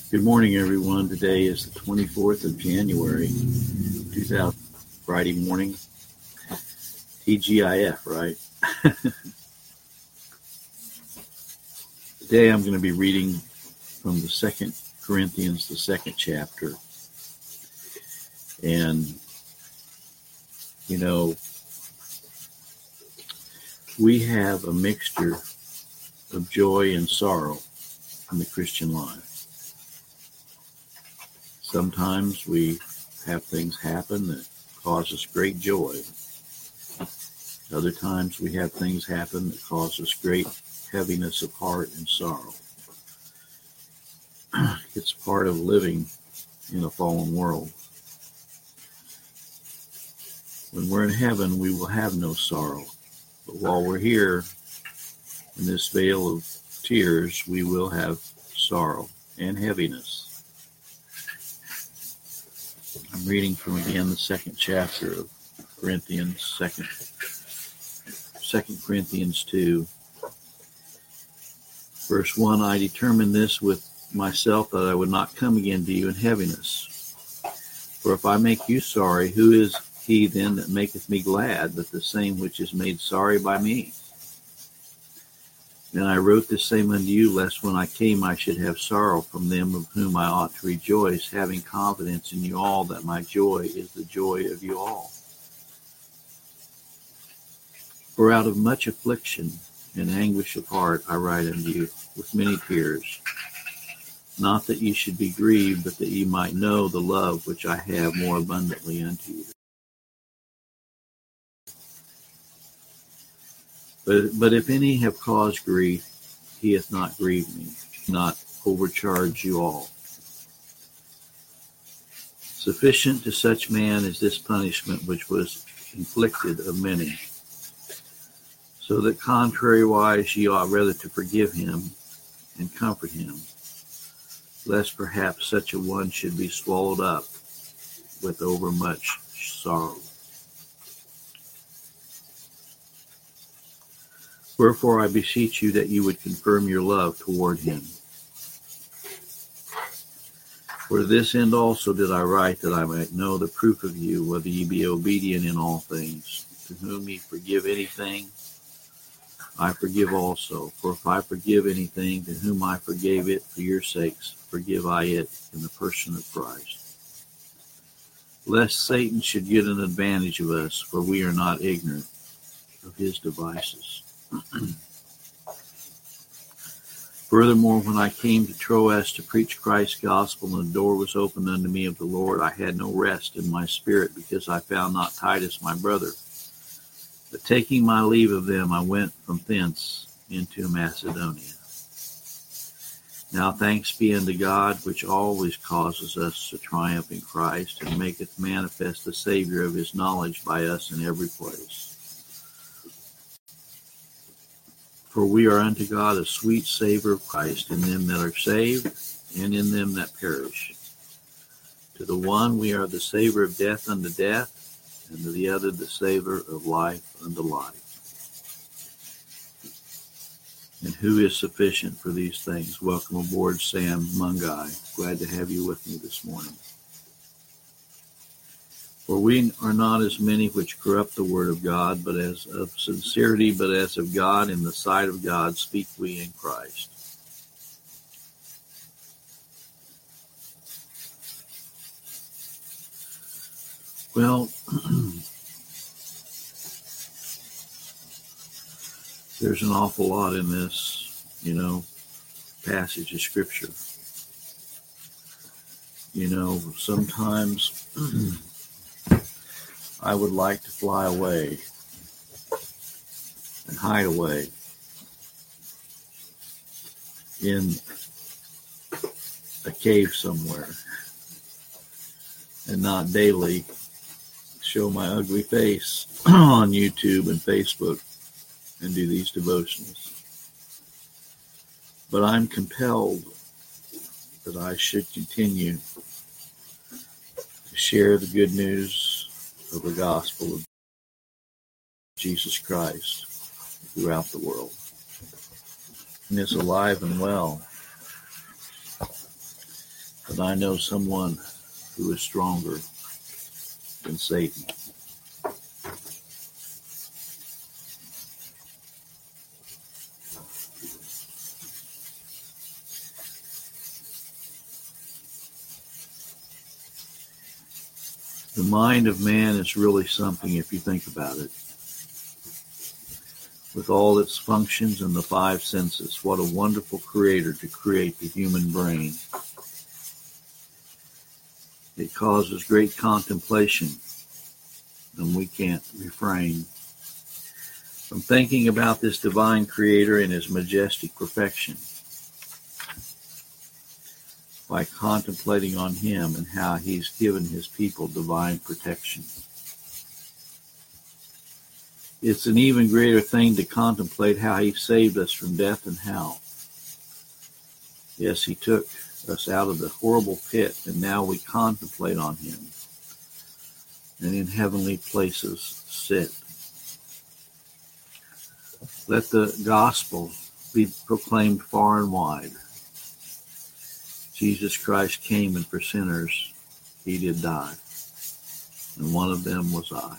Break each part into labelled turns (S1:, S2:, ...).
S1: Good morning, everyone. Today is the 24th of January, 2000, Friday morning. TGIF, right? Today I'm going to be reading from the 2 Corinthians, the 2nd chapter. And, we have a mixture of joy and sorrow in the Christian life. Sometimes we have things happen that cause us great joy. Other times we have things happen that cause us great heaviness of heart and sorrow. It's part of living in a fallen world. When we're in heaven, we will have no sorrow. But while we're here in this vale of tears, we will have sorrow and heaviness. I'm reading from, again, the 2nd chapter of Corinthians, 2 Corinthians 2. Verse 1, I determined this with myself that I would not come again to you in heaviness. For if I make you sorry, who is he then that maketh me glad, but the same which is made sorry by me? And I wrote the same unto you, lest when I came I should have sorrow from them of whom I ought to rejoice, having confidence in you all that my joy is the joy of you all. For out of much affliction and anguish of heart I write unto you with many tears, not that ye should be grieved, but that ye might know the love which I have more abundantly unto you. But if any have caused grief, he hath not grieved me, not overcharge you all. Sufficient to such man is this punishment which was inflicted of many. So that contrariwise ye ought rather to forgive him and comfort him, lest perhaps such a one should be swallowed up with overmuch sorrow. Wherefore I beseech you that you would confirm your love toward him. For this end also did I write, that I might know the proof of you, whether ye be obedient in all things. To whom ye forgive anything, I forgive also. For if I forgive anything, to whom I forgave it for your sakes, forgive I it in the person of Christ. Lest Satan should get an advantage of us, for we are not ignorant of his devices. Furthermore, when I came to Troas to preach Christ's gospel, and the door was opened unto me of the Lord, I had no rest in my spirit, because I found not Titus my brother. But taking my leave of them, I went from thence into Macedonia. Now thanks be unto God, which always causes us to triumph in Christ, and maketh manifest the Savior of his knowledge by us in every place. For we are unto God a sweet savour of Christ in them that are saved, and in them that perish. To the one we are the savour of death unto death, and to the other the savour of life unto life. And who is sufficient for these things? Welcome aboard, Sam Mungai. Glad to have you with me this morning. For we are not as many which corrupt the word of God, but as of sincerity, but as of God, in the sight of God speak we in Christ. Well, there's an awful lot in this, passage of Scripture. Sometimes I would like to fly away and hide away in a cave somewhere and not daily show my ugly face on YouTube and Facebook and do these devotionals. But I'm compelled that I should continue to share the good news of the gospel of Jesus Christ throughout the world. And is alive and well. but I know someone who is stronger than Satan. The mind of man is really something if you think about it. With all its functions and the five senses, what a wonderful creator to create the human brain. It causes great contemplation, and we can't refrain from thinking about this divine creator in his majestic perfection. By contemplating on him and how he's given his people divine protection. It's an even greater thing to contemplate how he saved us from death and hell. Yes, he took us out of the horrible pit, and now we contemplate on him, and in heavenly places sit. Let the gospel be proclaimed far and wide. Jesus Christ came, and for sinners he did die, and one of them was I.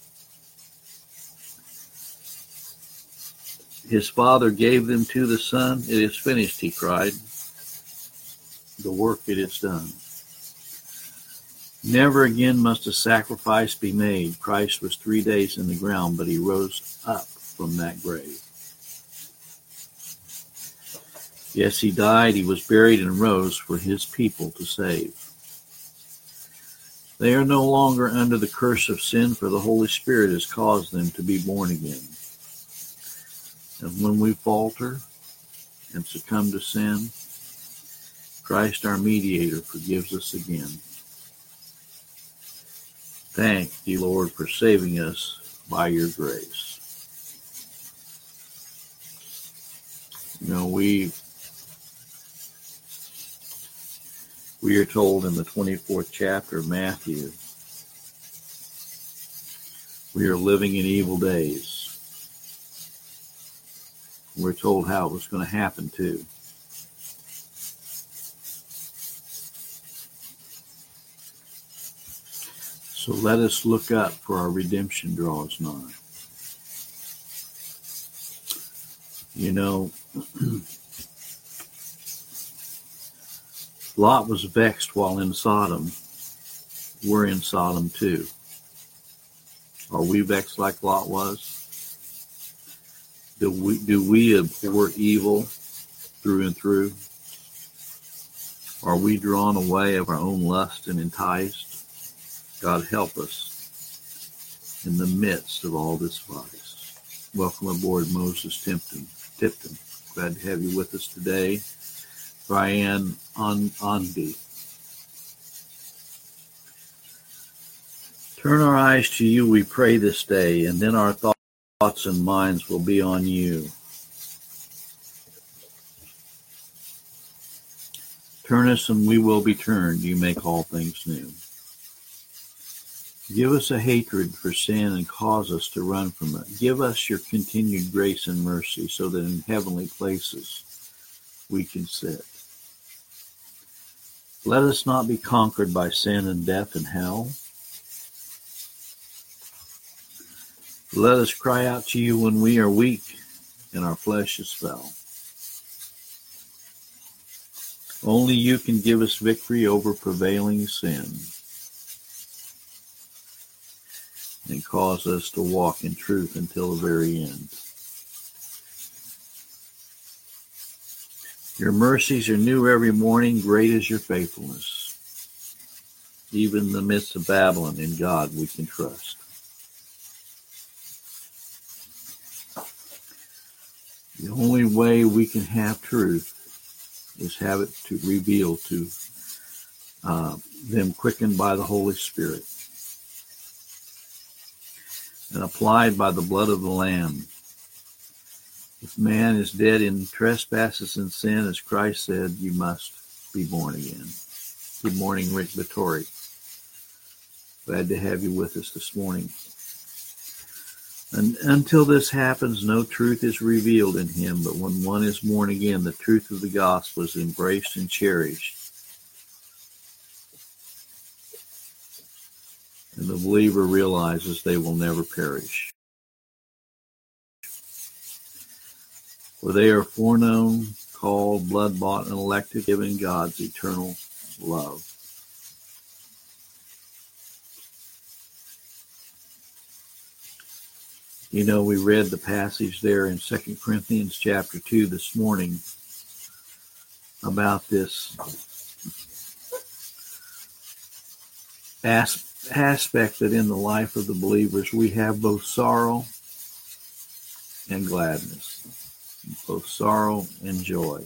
S1: His Father gave them to the Son. It is finished, he cried. The work it is done. Never again must a sacrifice be made. Christ was 3 days in the ground, but he rose up from that grave. Yes, he died, he was buried, and rose for his people to save. They are no longer under the curse of sin, for the Holy Spirit has caused them to be born again. And when we falter and succumb to sin, Christ our mediator forgives us again. Thank you, Lord, for saving us by your grace. You know, we are told in the 24th chapter of Matthew, we are living in evil days. We're told how it was going to happen too. So let us look up, for our redemption draws nigh. You know, Lot was vexed while in Sodom. We're in Sodom too. Are we vexed like Lot was? Do we abhor evil through and through? Are we drawn away of our own lust and enticed? God help us in the midst of all this vice. Welcome aboard, Moses Tipton. Glad to have you with us today. Brian Onby. Turn our eyes to you, we pray this day, and then our thoughts and minds will be on you. Turn us and we will be turned. You make all things new. Give us a hatred for sin and cause us to run from it. Give us your continued grace and mercy so that in heavenly places we can sit. Let us not be conquered by sin and death and hell. Let us cry out to you when we are weak and our flesh is foul. Only you can give us victory over prevailing sin and cause us to walk in truth until the very end. Your mercies are new every morning. Great is your faithfulness. Even in the midst of Babylon, in God we can trust. The only way we can have truth is have it to reveal to them, quickened by the Holy Spirit and applied by the blood of the Lamb. If man is dead in trespasses and sin, as Christ said, you must be born again. Good morning, Rick Vittori. Glad to have you with us this morning. And until this happens, no truth is revealed in him, but when one is born again, the truth of the gospel is embraced and cherished. and the believer realizes they will never perish. For they are foreknown, called, blood-bought, and elected, given God's eternal love. You know, we read the passage there in 2 Corinthians chapter 2 this morning about this aspect that in the life of the believers we have both sorrow and gladness, both sorrow and joy.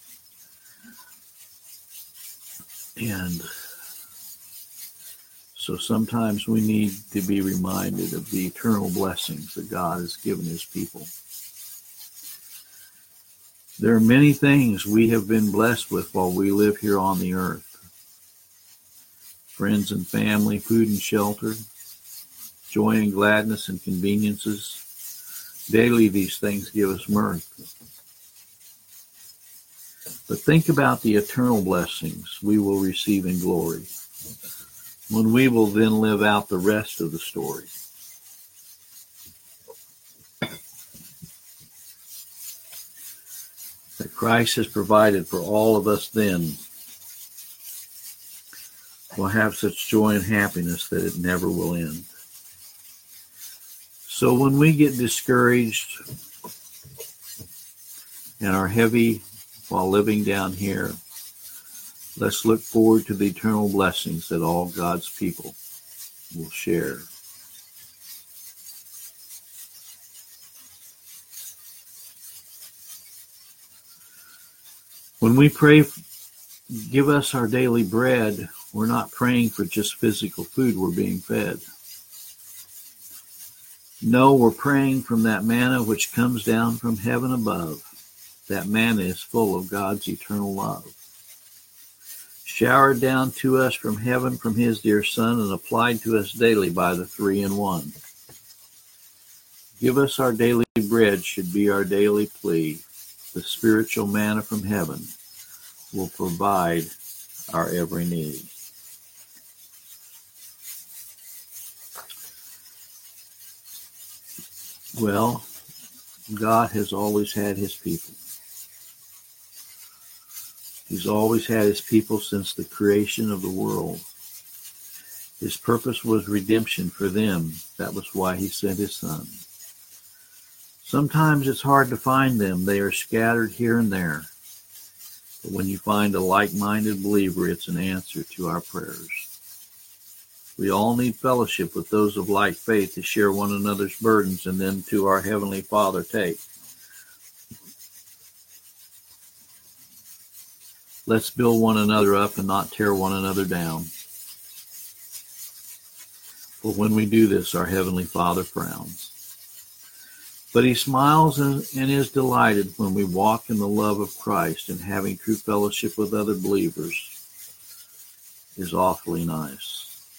S1: And so sometimes we need to be reminded of the eternal blessings that God has given his people. There are many things we have been blessed with while we live here on the earth. Friends and family, food and shelter, joy and gladness and conveniences. Daily these things give us mirth. But think about the eternal blessings we will receive in glory, when we will then live out the rest of the story. That Christ has provided for all of us then will have such joy and happiness that it never will end. So when we get discouraged and are heavy while living down here, let's look forward to the eternal blessings that all God's people will share. When we pray, give us our daily bread, we're not praying for just physical food we're being fed. No, we're praying from that manna which comes down from heaven above. That manna is full of God's eternal love, showered down to us from heaven from his dear Son and applied to us daily by the Three-in-One. Give us our daily bread should be our daily plea. The spiritual manna from heaven will provide our every need. Well, God has always had his people. He's always had his people since the creation of the world. His purpose was redemption for them. That was why he sent his Son. Sometimes it's hard to find them. They are scattered here and there. But when you find a like-minded believer, it's an answer to our prayers. We all need fellowship with those of like faith to share one another's burdens and then to our Heavenly Father take. Let's build one another up and not tear one another down. For when we do this, our Heavenly Father frowns. But he smiles and is delighted when we walk in the love of Christ, and having true fellowship with other believers is awfully nice.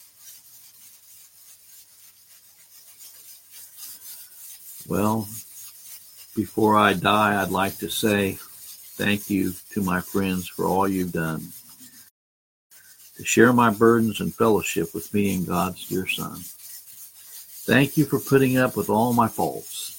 S1: Well, before I die, I'd like to say thank you to my friends for all you've done to share my burdens and fellowship with me and God's dear Son. Thank you for putting up with all my faults.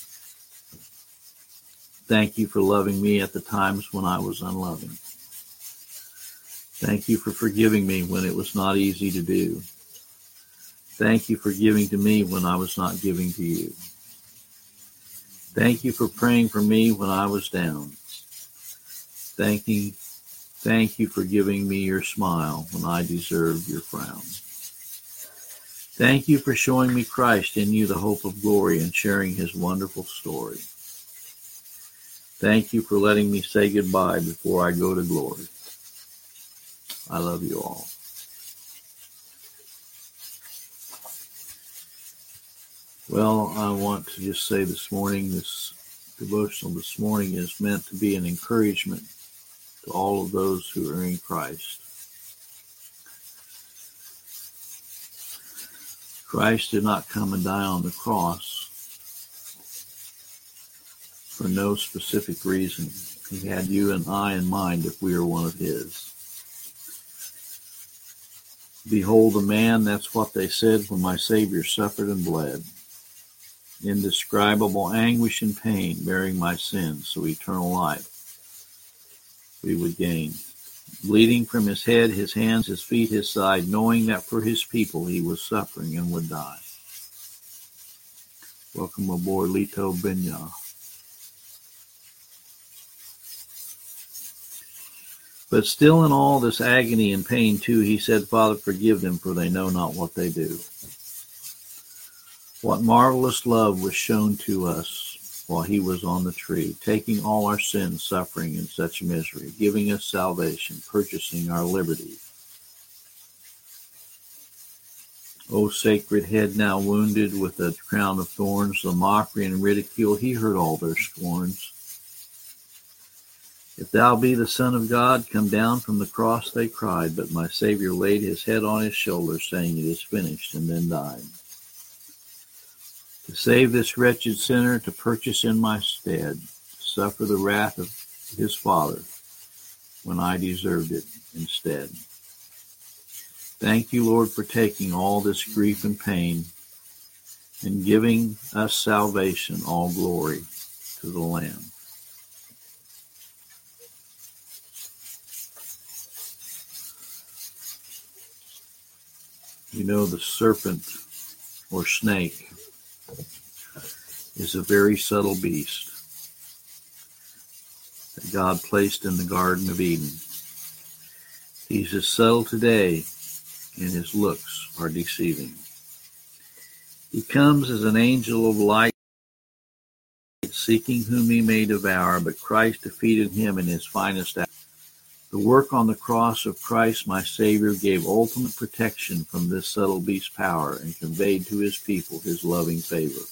S1: Thank you for loving me at the times when I was unloving. Thank you for forgiving me when it was not easy to do. Thank you for giving to me when I was not giving to you. Thank you for praying for me when I was down. Thank you for giving me your smile when I deserved your frown. Thank you for showing me Christ in you, the hope of glory, and sharing his wonderful story. Thank you for letting me say goodbye before I go to glory. I love you all. Well, I want to just say this morning, this devotional this morning is meant to be an encouragement to all of those who are in Christ. Christ did not come and die on the cross for no specific reason. He had you and I in mind if we are one of his. Behold a man, that's what they said when my Savior suffered and bled. Indescribable anguish and pain, bearing my sins, so eternal life we would gain. Bleeding from his head, his hands, his feet, his side, knowing that for his people he was suffering and would die. Welcome aboard, Lito Benya. But still in all this agony and pain too, he said, Father, forgive them, for they know not what they do. What marvelous love was shown to us while he was on the tree, taking all our sins, suffering, and such misery, giving us salvation, purchasing our liberty. O sacred head now wounded with a crown of thorns, the mockery and ridicule, he heard all their scorns. If thou be the Son of God, come down from the cross, they cried, but my Savior laid his head on his shoulder, saying, it is finished, and then died. To save this wretched sinner, to purchase in my stead, to suffer the wrath of his Father, when I deserved it instead. Thank you, Lord, for taking all this grief and pain, and giving us salvation, all glory to the Lamb. You know, the serpent or snake is a very subtle beast that God placed in the Garden of Eden. He's as subtle today, and his looks are deceiving. He comes as an angel of light, seeking whom he may devour, but Christ defeated him in his finest hour. The work on the cross of Christ, my Savior, gave ultimate protection from this subtle beast's power and conveyed to his people his loving favor.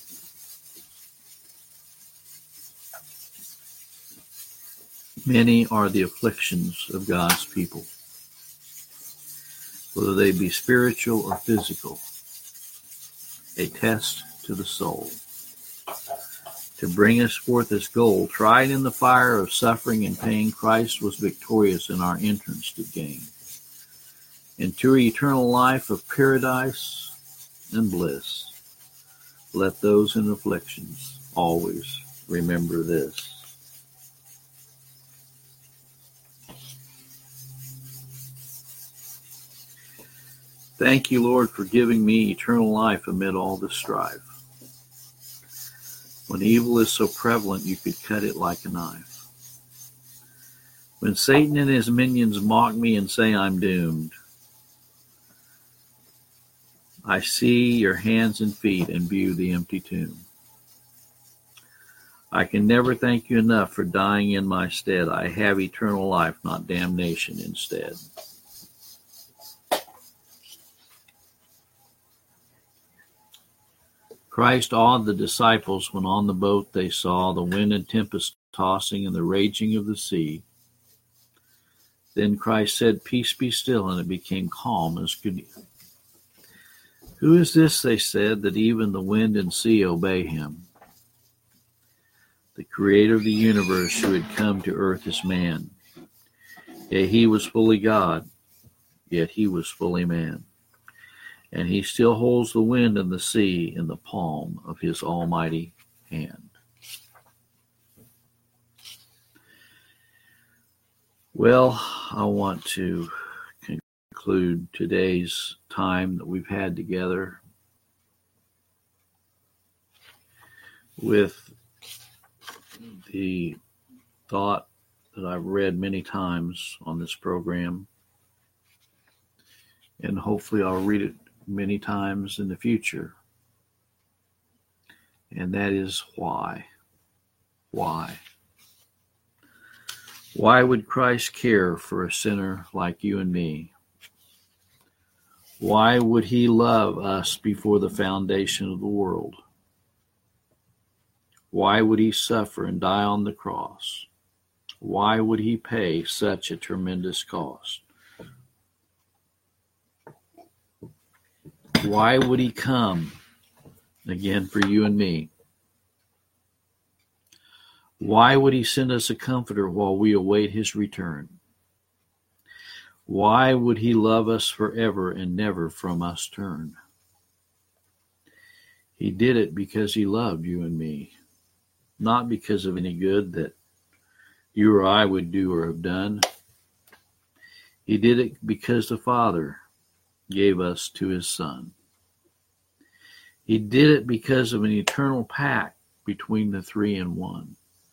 S1: Many are the afflictions of God's people, whether they be spiritual or physical, a test to the soul. To bring us forth as gold, tried in the fire of suffering and pain, Christ was victorious in our entrance to gain. Into eternal life of paradise and bliss, let those in afflictions always remember this. Thank you, Lord, for giving me eternal life amid all the strife. When evil is so prevalent, you could cut it like a knife. When Satan and his minions mock me and say I'm doomed, I see your hands and feet and view the empty tomb. I can never thank you enough for dying in my stead. I have eternal life, not damnation instead. Christ awed the disciples when on the boat they saw the wind and tempest tossing and the raging of the sea. Then Christ said, peace be still, and it became calm as could be. Who is this, they said, that even the wind and sea obey him? The creator of the universe who had come to earth as man. Yea, he was fully God, yet he was fully man. And he still holds the wind and the sea in the palm of his almighty hand. Well, I want to conclude today's time that we've had together with the thought that I've read many times on this program, and hopefully I'll read it many times in the future. And that is why. Why? Why would Christ care for a sinner like you and me? Why would he love us before the foundation of the world? Why would he suffer and die on the cross? Why would he pay such a tremendous cost? Why would he come again for you and me? Why would he send us a comforter while we await his return? Why would he love us forever and never from us turn? He did it because he loved you and me, not because of any good that you or I would do or have done. He did it because the Father gave us to his Son. He did it because of an eternal pact between the three in one.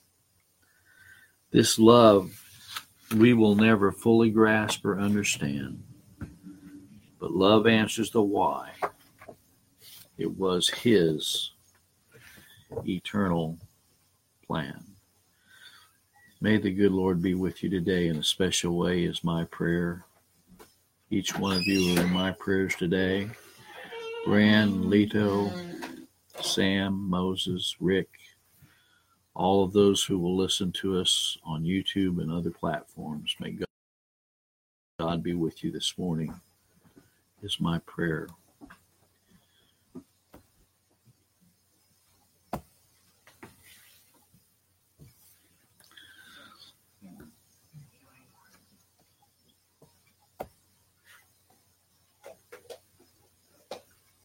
S1: This love we will never fully grasp or understand, but love answers the why. It was his eternal plan. May the good Lord be with you today in a special way is my prayer. Each one of you are in my prayers today. Brand, Leto, Sam, Moses, Rick, all of those who will listen to us on YouTube and other platforms. May God be with you this morning is my prayer.